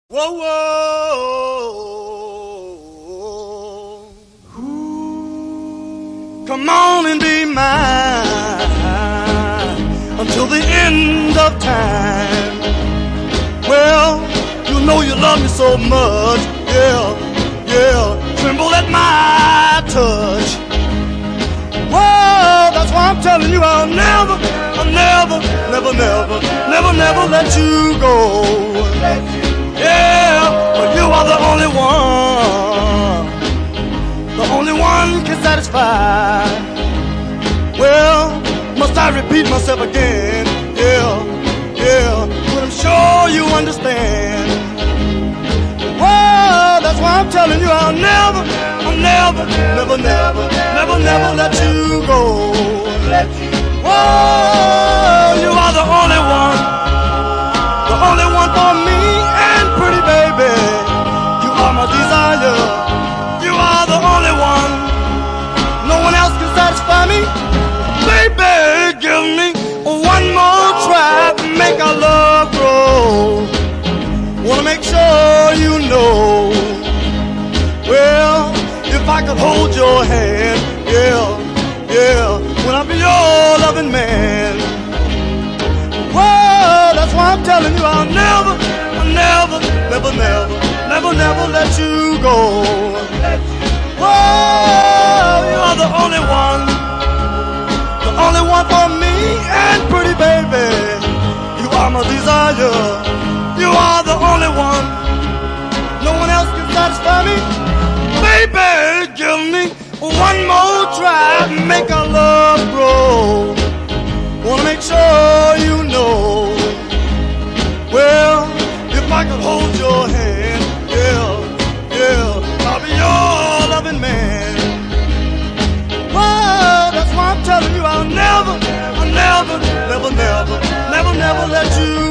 Whoa, whoa. Ooh. Come on and be mine until the end of time. Well, you know you love me so much. Yeah, yeah. Tremble at my touch. Well, that's why I'm telling you I'll never let you go. Yeah, but you are the only one can satisfy. Well, must I repeat myself again? Yeah, yeah, but I'm sure you understand. Well, that's why I'm telling you I'll never let you go. Oh, you are the only one for me, and pretty baby, you are my desire. You are the only one, no one else can satisfy me. Baby, give me one more try to make our love grow. Wanna make sure you know. Well, if I could hold your hand, yeah, yeah, when I be your loving man. Well, that's why I'm telling you I'll never let you go. Well, you are the only one for me, and pretty baby, you are my desire. You are the only one, no one else can satisfy me. Baby, give me one more try to make our love grow. Wanna make sure you know. Well, if I could hold your hand, yeah, yeah, I'll be your loving man. Well, that's why I'm telling you I'll never let you